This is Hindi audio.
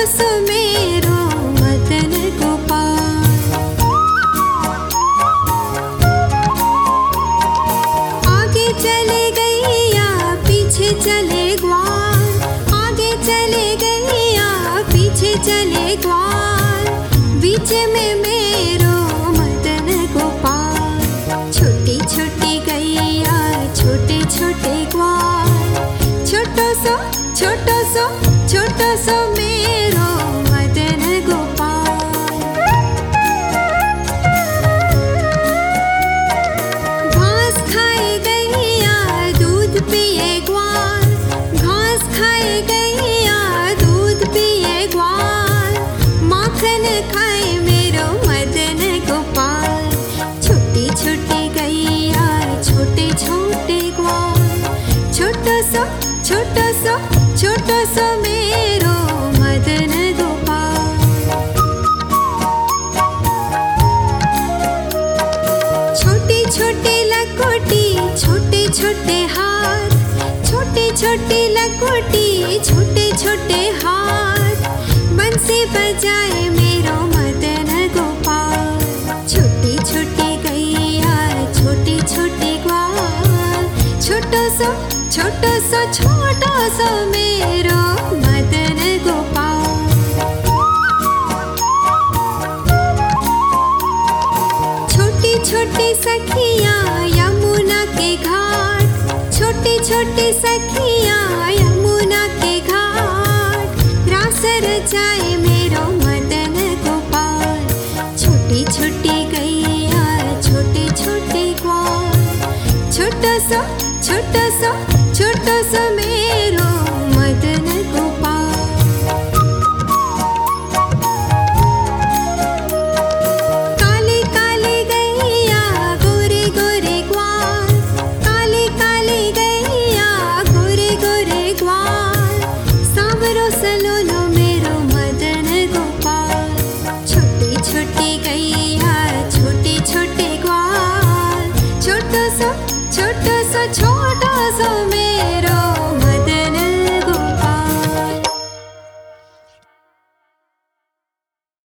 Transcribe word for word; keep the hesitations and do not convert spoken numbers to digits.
सो मेरो मदन गोपाल। आगे चले गैया पीछे चले ग्वाल, आगे चले गैया पीछे चले ग्वाल, बीच में मेरो मदन गोपाल। छोटी छोटी गैया छोटे छोटे ग्वाल, छोटो सो छोटो सो छोटो सो मेरो मदन गोपाल। घास खाए गैया दूध पिए ग्वाल, घास खाए गैया दूध पिए ग्वाल, माखन खाए मेरो मदन गोपाल। छोटी छोटी गैया छोटे छोटे ग्वाल, छोटो सो छोटो सो छोटो सो मेरो मदन गोपाल। छोटी छोटी लकोटी छोटे छोटे हाथ, छोटी छोटी लकोटी छोटे छोटे हाथ, बंसी बजाए मेरो मदन गोपाल। छोटी छोटी गैया छोटी छोटी ग्वाल, छोटो सो छोटो सो छोटो सो मेरो मदन गोपाल। छोटी छोटी सखियाँ यमुना के घाट, छोटी छोटी सखियाँ यमुना के घाट, रास रचाए मेरो मदन गोपाल। छोटी छोटी गैया छोटे छोटे ग्वाल, छोटो सो छोटो सो छोटो सो मेरो मदन गोपाल।